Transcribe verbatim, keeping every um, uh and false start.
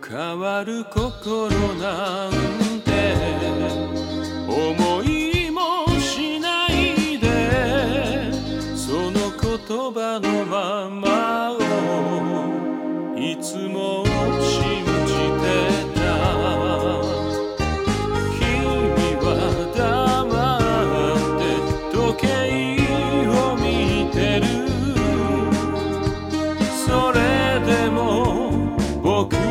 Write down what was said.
変わる心なんて思いもしないで、その言葉のままをいつも信じてた。君は黙って時計を見てる。それでも僕